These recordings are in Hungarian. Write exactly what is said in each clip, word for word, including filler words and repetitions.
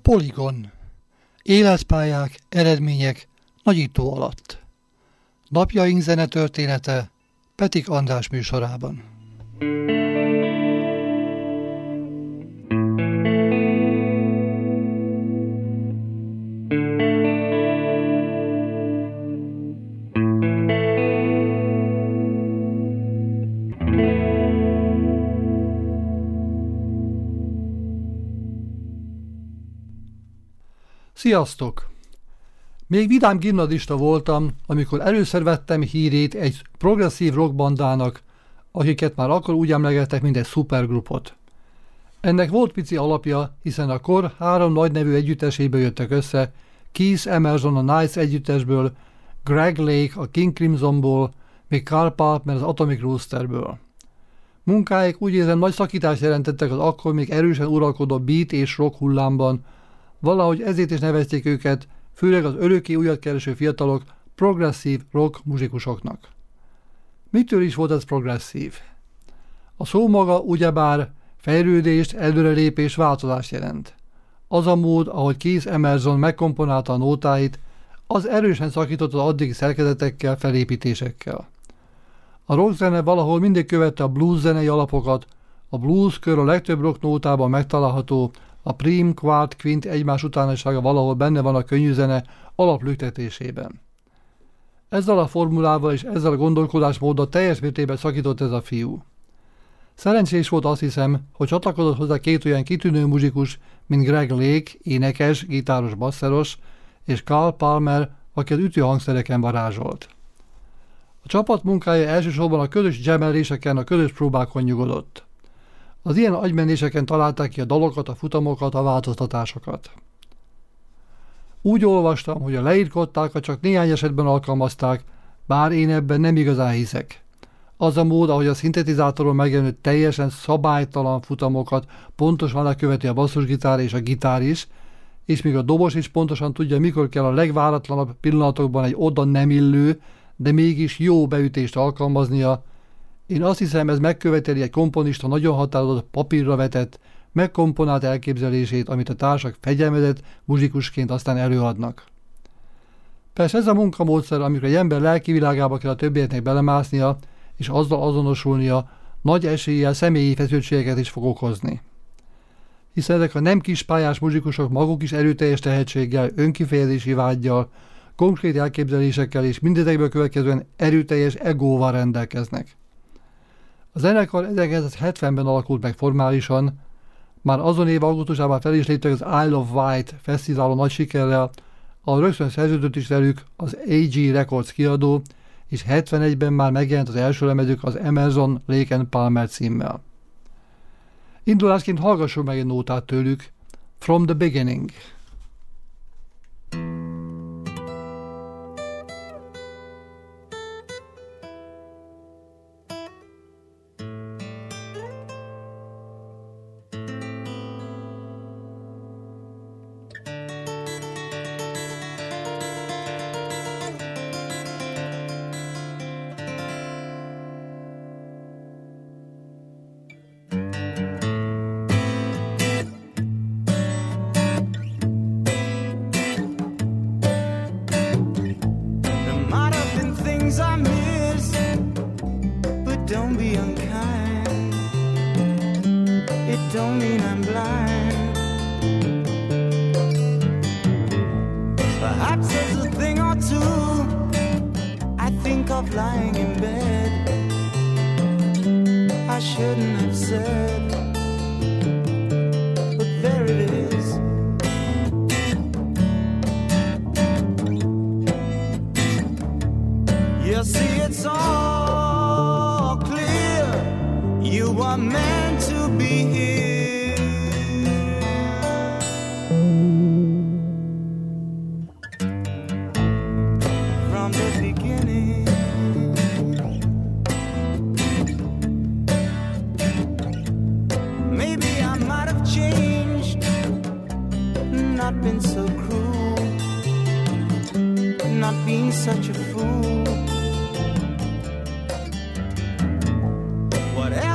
Polygon. Életpályák, eredmények nagyító alatt. Napjaink zenetörténete Petik András műsorában. Sziasztok! Még vidám gimnazista voltam, amikor először vettem hírét egy progresszív rockbandának, akiket már akkor úgy emlegettek, mint egy szupergrupot. Ennek volt pici alapja, hiszen a kor három nagy nevű együtteséből jöttek össze, Keith Emerson a Nights együttesből, Greg Lake a King Crimsonból, még Carl Palmer az Atomic Roosterből. Munkáik úgy érzem nagy szakítást jelentettek az akkor még erősen uralkodó beat és rock hullámban, valahogy ezért is nevezték őket, főleg az örökké újat kereső fiatalok, progresszív rock muzsikusoknak. Mitől is volt ez progresszív? A szó maga ugyebár fejlődést, előrelépés, változást jelent. Az a mód, ahogy Keith Emerson megkomponálta a nótáit, az erősen szakított az addigi szerkezetekkel, felépítésekkel. A rockzene valahol mindig követte a blues zenei alapokat, a blues kör a legtöbb rock nótában megtalálható, a prim, quart, quint egymás utánossága valahol benne van a könnyű zene alaplüktetésében. Ezzel a formulával és ezzel a gondolkodásmóddal teljes mértékben szakított ez a fiú. Szerencsés volt, azt hiszem, hogy csatlakozott hozzá két olyan kitűnő muzsikus, mint Greg Lake, énekes, gitáros, basszeros, és Carl Palmer, aki az ütőhangszereken varázsolt. A csapat munkája elsősorban a közös jameléseken, a közös próbákon nyugodott. Az ilyen agymenéseken találták ki a dalokat, a futamokat, a változtatásokat. Úgy olvastam, hogy a leírt kottákat csak néhány esetben alkalmazták, bár én ebben nem igazán hiszek. Az a mód, ahogy a szintetizátoron megjelenő teljesen szabálytalan futamokat pontosan leköveti a basszusgitár és a gitár is, és még a dobos is pontosan tudja, mikor kell a legváratlanabb pillanatokban egy oda nem illő, de mégis jó beütést alkalmaznia. Én azt hiszem, ez megköveteli egy komponista nagyon határozott papírra vetett, megkomponált elképzelését, amit a társak fegyelmezett muzsikusként aztán előadnak. Persze ez a munkamódszer, amikor egy ember lelki világába kell a többieknek belemásznia, és azzal azonosulnia, nagy eséllyel személyi feszültségeket is fog okozni. Hiszen ezek a nem kispályás muzsikusok maguk is erőteljes tehetséggel, önkifejezési vággyal, konkrét elképzelésekkel és mindezekből következően erőteljes egóval rendelkeznek. A zenekar ezerkilencszázhetvenben alakult meg formálisan, már azon év augusztusában fel is léptek az Isle of Wight fesztiválon nagy sikerrel, ahol rögtön szerződött is velük az á gé Records kiadó, és hetvenegyben már megjelent az első lemezük az Emerson, Lake and Palmer címmel. Indulásként hallgassuk meg egy nótát tőlük, From the Beginning.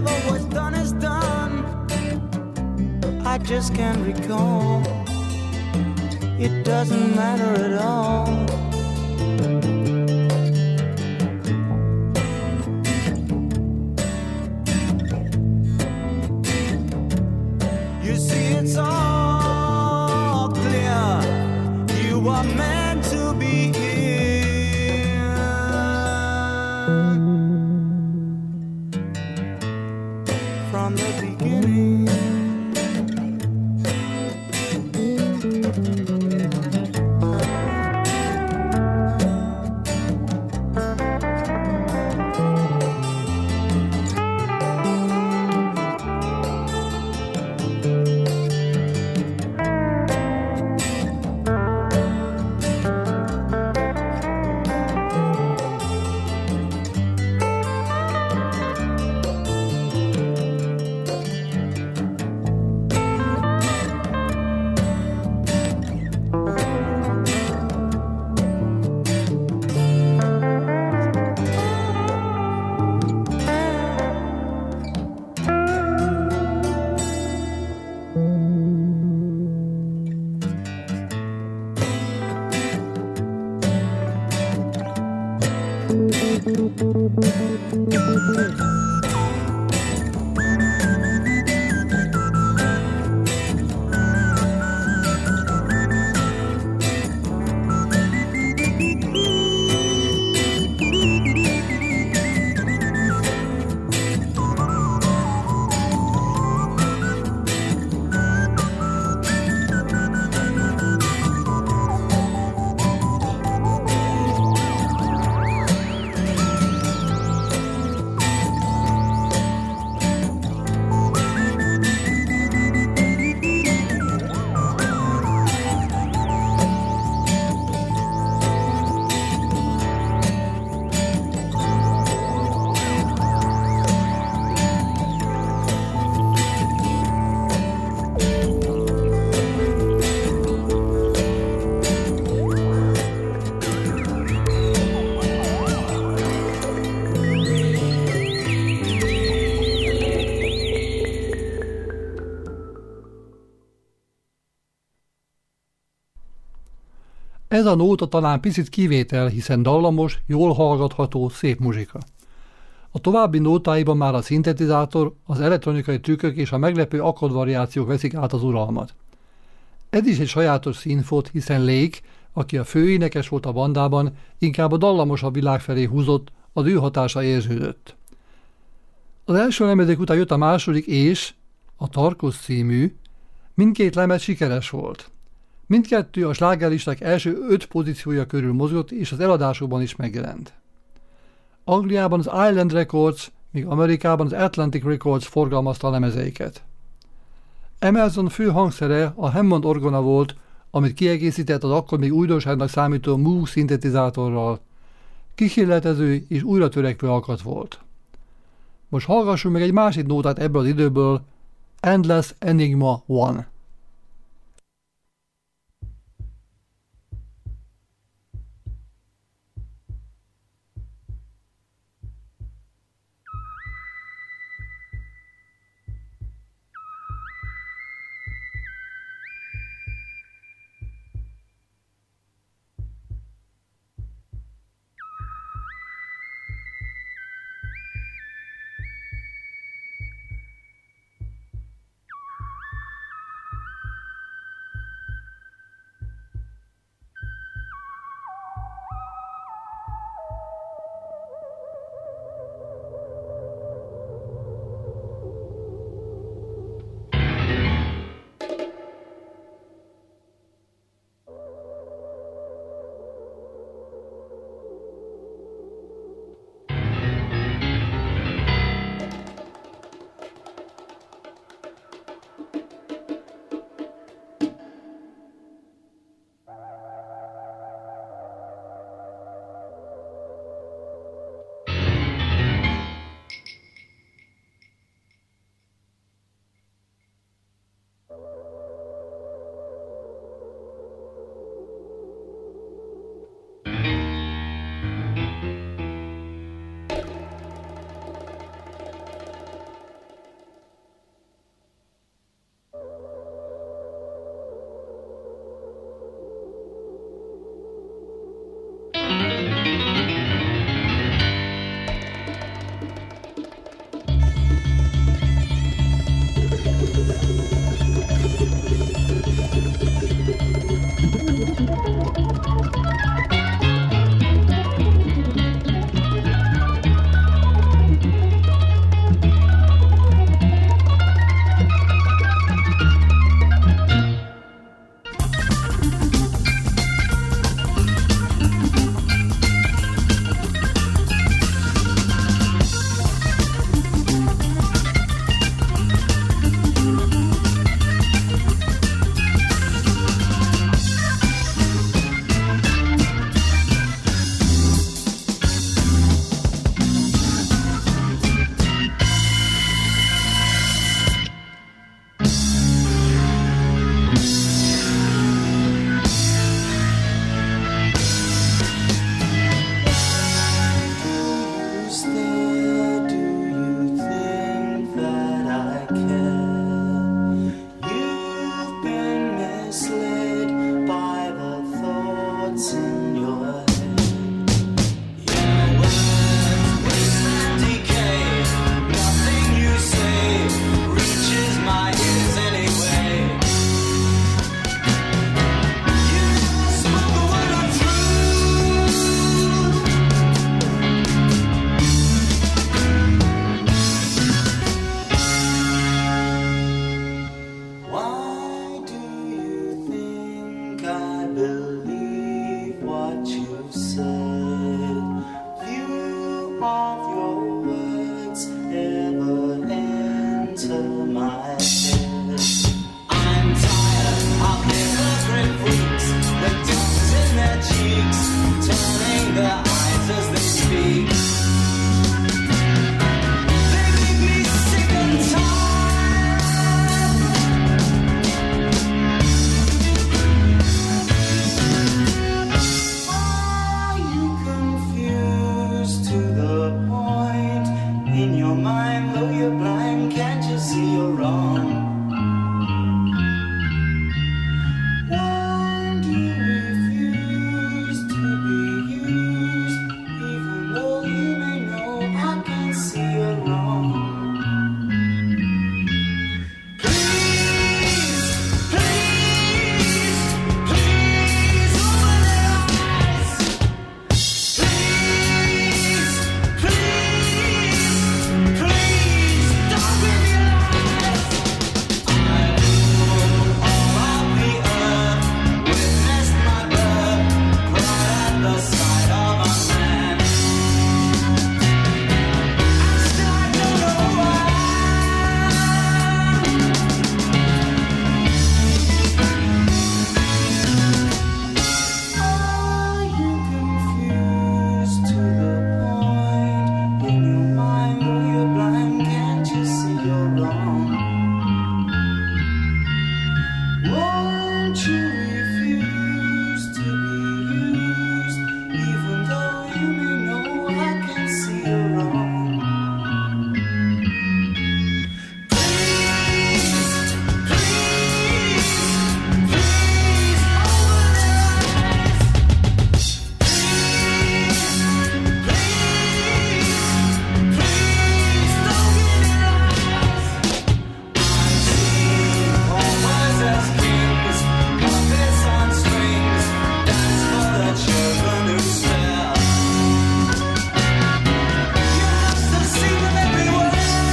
I just can't recall it doesn't matter at all. You see, it's all clear. You are meant to be here from the beginning. Ez a nóta talán picit kivétel, hiszen dallamos, jól hallgatható, szép muzsika. A további nótáiban már a szintetizátor, az elektronikai trükkök és a meglepő akkordvariációk veszik át az uralmat. Ez is egy sajátos színfot, hiszen Lake, aki a főénekes volt a bandában, inkább a dallamosabb világ felé húzott, az ő hatása érződött. Az első lemezek után jött a második és, a Tarkos című, mindkét lemez sikeres volt. Mindkettő a slágerlisták első öt pozíciója körül mozgott, és az eladásokban is megjelent. Angliában az Island Records, míg Amerikában az Atlantic Records forgalmazta a lemezeiket. Emerson fő hangszere a Hammond orgona volt, amit kiegészített az akkor még újdonságnak számító Moog szintetizátorral. Kihilletező és újra törekvő alkat volt. Most hallgassunk meg egy másik nótát ebből az időből, Endless Enigma One. misled by the thoughts in your head. Your words waste and decay. Nothing you say reaches my ears anyway. You never spoke a word of truth. Why do you think I believe what you've said? Few of your words ever enter my head. I'm tired of hypocrite freaks, the tongues in their cheeks, turning their eyes as they speak. They make me sick and tired. Are you confused to the point? In your mind, though you're blind, can't you see you're wrong? Why do you refuse to be used, even though you may know I can see you're wrong? Please, please, please open their eyes. Please, please, please don't give your eyes. I rule all of the earth, witnessed my birth, cried at the sight of a man. And still I don't know why. Are you confused to the point? In your mind, though you're blind, can't you see you're wrong? Won't you refuse to be used, even though you may know I can see you're wrong? Please, please, please open their eyes. Please, please, please don't give your eyes. I've seen paupers as kings, puppets on strings, dance for the children who spare. You must have seen them everywhere.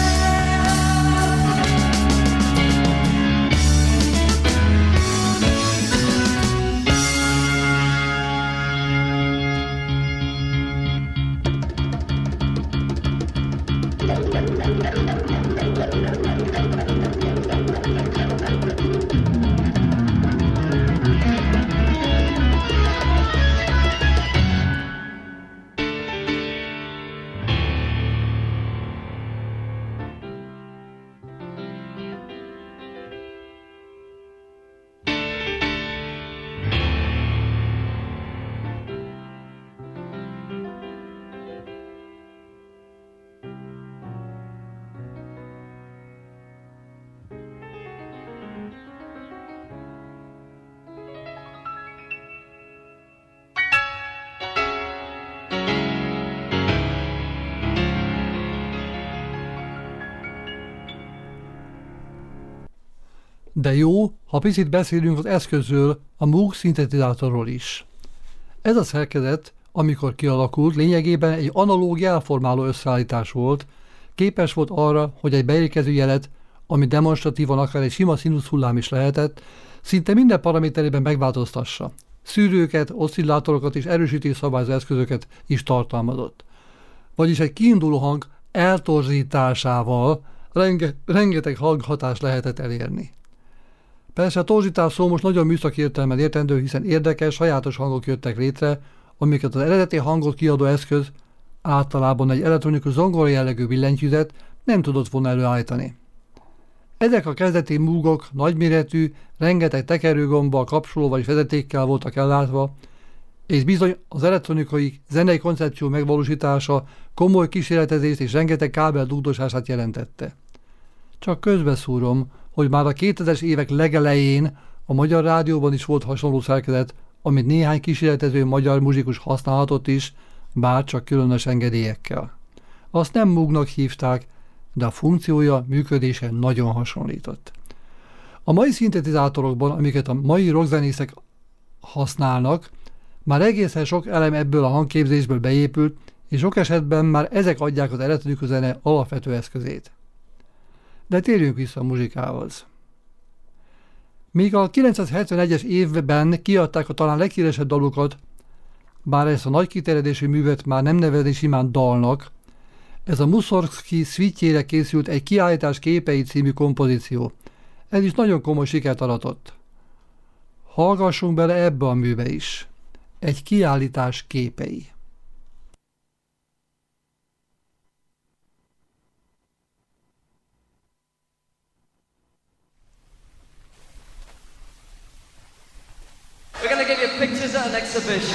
De jó, ha picit beszélünk az eszközről, a Moog szintetizátorról is. Ez a szerkezet, amikor kialakult, lényegében egy analóg jelformáló összeállítás volt, képes volt arra, hogy egy beérkező jelet, ami demonstratívan akár egy sima színusz hullám is lehetett, szinte minden paraméterében megváltoztassa. Szűrőket, oszcillátorokat és erősítő szabályzó eszközöket is tartalmazott. Vagyis egy kiinduló hang eltorzításával renge, rengeteg hanghatást lehetett elérni. Persze a torzítás szó most nagyon műszaki értelemben értendő, hiszen érdekes, sajátos hangok jöttek létre, amiket az eredeti hangot kiadó eszköz, általában egy elektronikus zongora jellegű billentyűzet nem tudott volna előállítani. Ezek a kezdeti Moogok nagyméretű, rengeteg tekerőgombbal, kapcsolóval és vezetékkel voltak ellátva, és bizony az elektronikai zenei koncepció megvalósítása komoly kísérletezést és rengeteg kábel dugdosását jelentette. Csak közbeszúrom, hogy már a kétezres évek legelején A magyar rádióban is volt hasonló szerkezet, amit néhány kísérletező magyar muzsikus használhatott is, bár csak különös engedélyekkel. Azt nem Moognak hívták, de a funkciója, működése nagyon hasonlított. A mai szintetizátorokban, amiket a mai rockzenészek használnak, már egészen sok elem ebből a hangképzésből beépült, és sok esetben már ezek adják az eredetű zene alapvető eszközét. De térjünk vissza a muzsikához. Míg a kilencszázhetvenegyes évben kiadták a talán leghíresebb dalukat, bár ezt a nagy kiterjedésű művet már nem nevezni simán dalnak, ez a Mussorgsky szvítjére készült egy Kiállítás képei című kompozíció. Ez is nagyon komoly sikert aratott. Hallgassunk bele ebbe a műbe is. Egy kiállítás képei. We're going to give you pictures at an exhibition.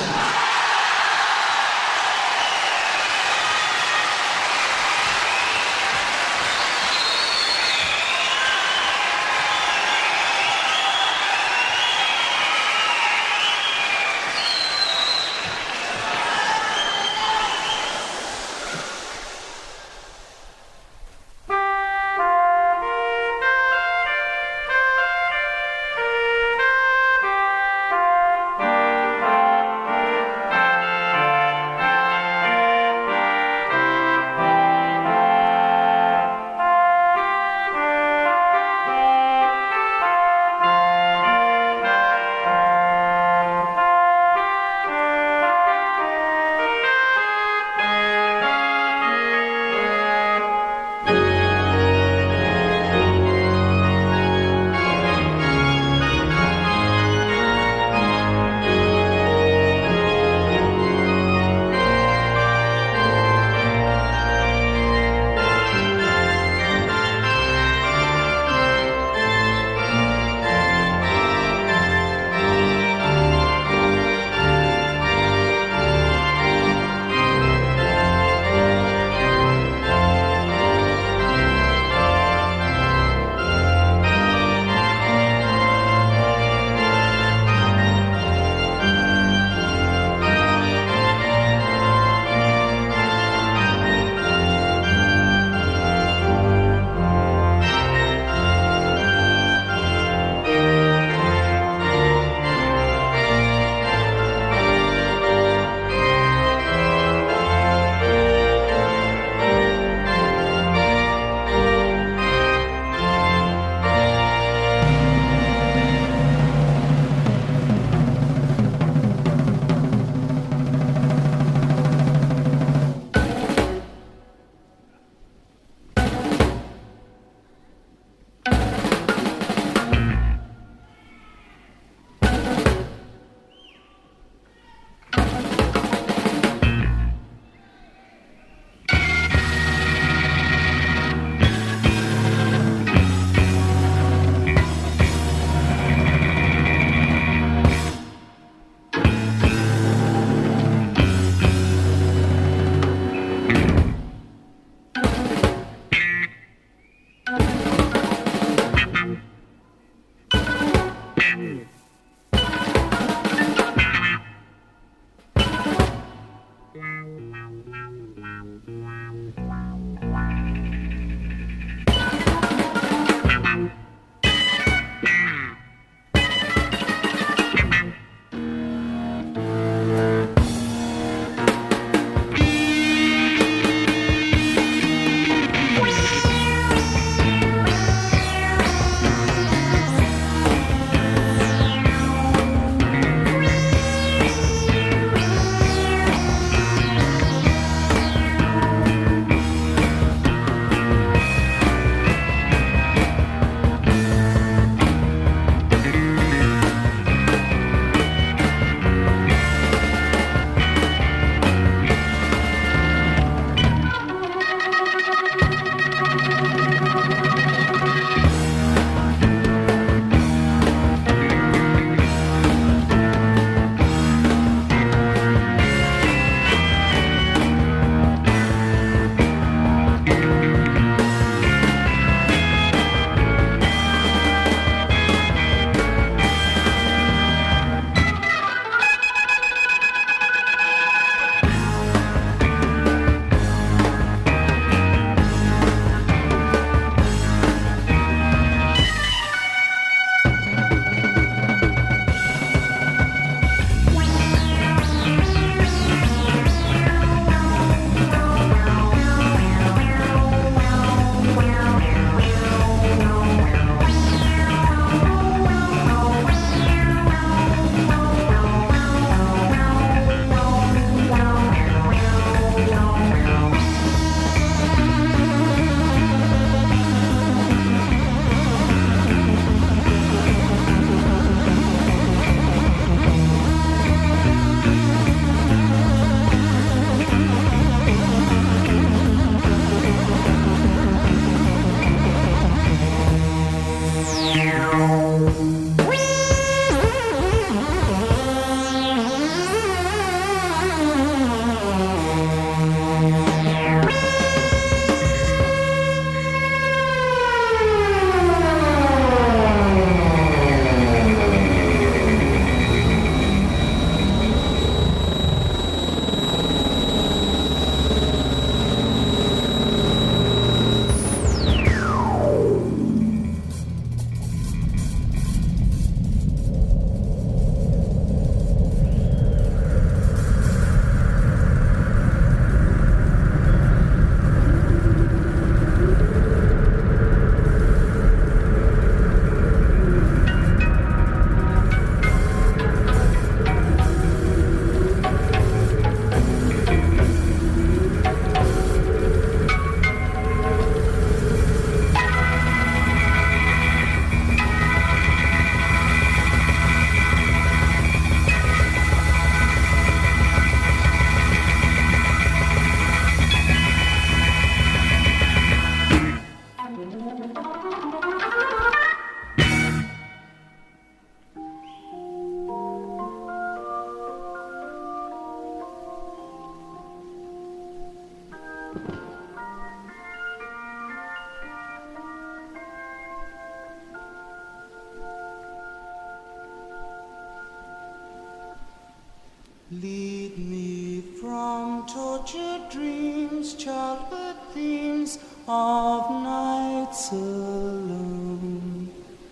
Lead me from tortured dreams, childhood themes of nights alone.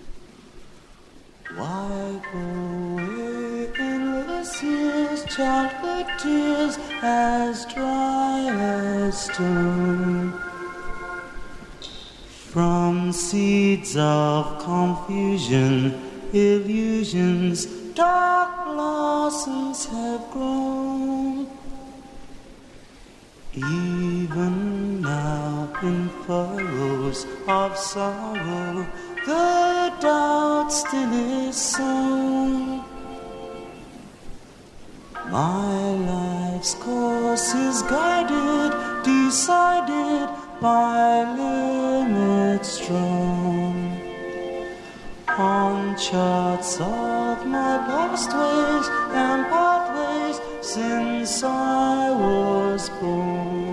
Wipe away endless years, childhood tears as dry as stone. From seeds of confusion, illusions, dark blossoms have grown. Even now in furrows of sorrow, the doubt still is sown. My life's course is guided, decided by limits strong. On charts of my past ways and pathways since I was born.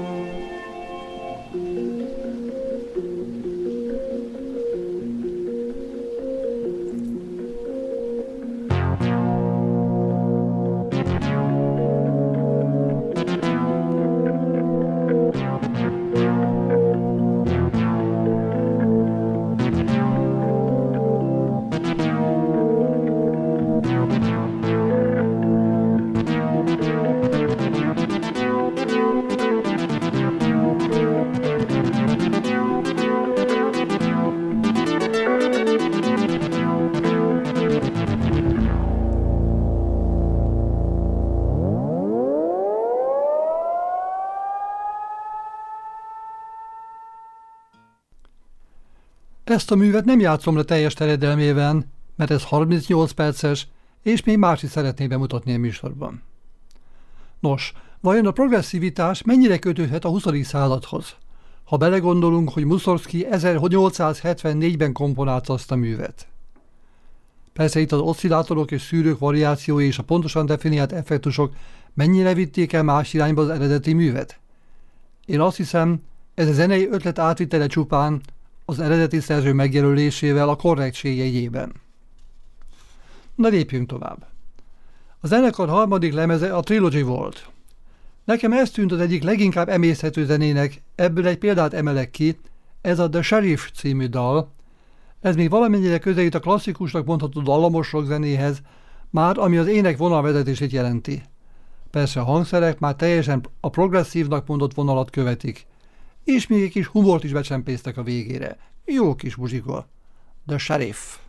Ezt a művet nem játszom le teljes terjedelmében, mert ez harmincnyolc perces, és még más is szeretném bemutatni a műsorban. Nos, vajon a progresszivitás mennyire kötődhet a huszadik századhoz, ha belegondolunk, hogy Mussorgsky ezernyolcszázhetvennégyben komponálta azt a művet? Persze itt az oszcillátorok és szűrők variációi és a pontosan definiált effektusok mennyire vitték el más irányba az eredeti művet? Én azt hiszem, ez a zenei ötlet átvitele csupán az eredeti szerző megjelölésével a korrektség jegyében. Na lépjünk tovább. A zenekar harmadik lemeze a Trilogy volt. Nekem ez tűnt az egyik leginkább emészhető zenének, ebből egy példát emelek ki, ez a The Sheriff című dal. Ez még valamennyire közelít a klasszikusnak mondható dallamos rock zenéhez, már ami az ének vonalvezetését jelenti. Persze a hangszerek már teljesen a progresszívnak mondott vonalat követik, és még egy kis humort is becsempésztek a végére. Jó kis muzsika. The Sheriff.